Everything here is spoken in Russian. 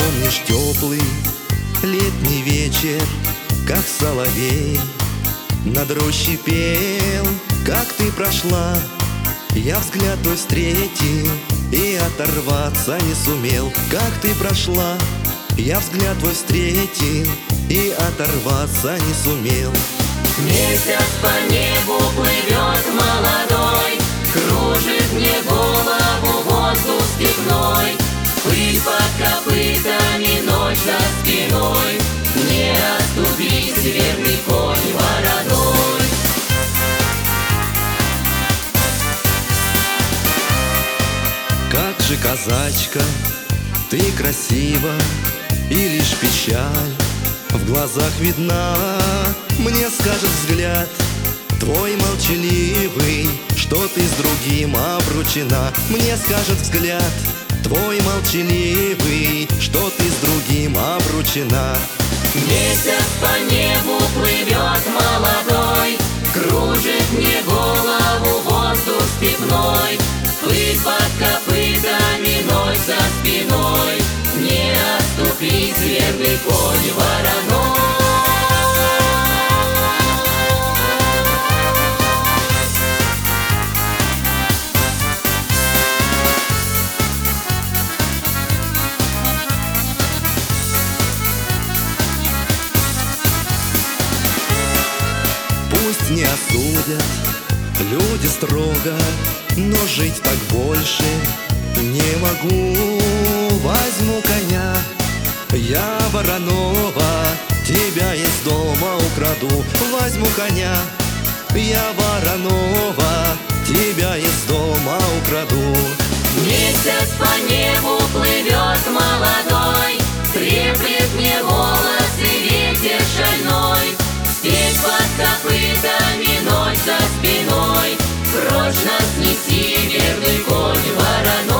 Помнишь теплый летний вечер, как соловей над рощей пел, как ты прошла. Я взгляд твой встретил и оторваться не сумел. Как ты прошла, я взгляд твой встретил и оторваться не сумел. Месяц по небу плывет молодой, кружит мне голову воздух степной. Пыль под копытами, ночь за спиной, не оступись, верный конь вороной. Как же, казачка, ты красива, и лишь печаль в глазах видна. Мне скажет взгляд твой молчаливый, что ты с другим обручена. Мне скажет взгляд твой молчаливый, что ты с другим обручена. Месяц по небу плывет молодой, кружит мне голову воздух степной. Пыль под копытами, ночь за спиной, не оступись, верный конь вороной. Пусть не осудят люди строго, но жить так больше не могу. Возьму коня, я Воронова, тебя из дома украду. Возьму коня, я Воронова, тебя из дома украду. Месяц по небу плывет молодой, треплет мне волосы ветер шальной. Степь под копытами, ночь за спиной, прочь нас неси, верный конь вороной.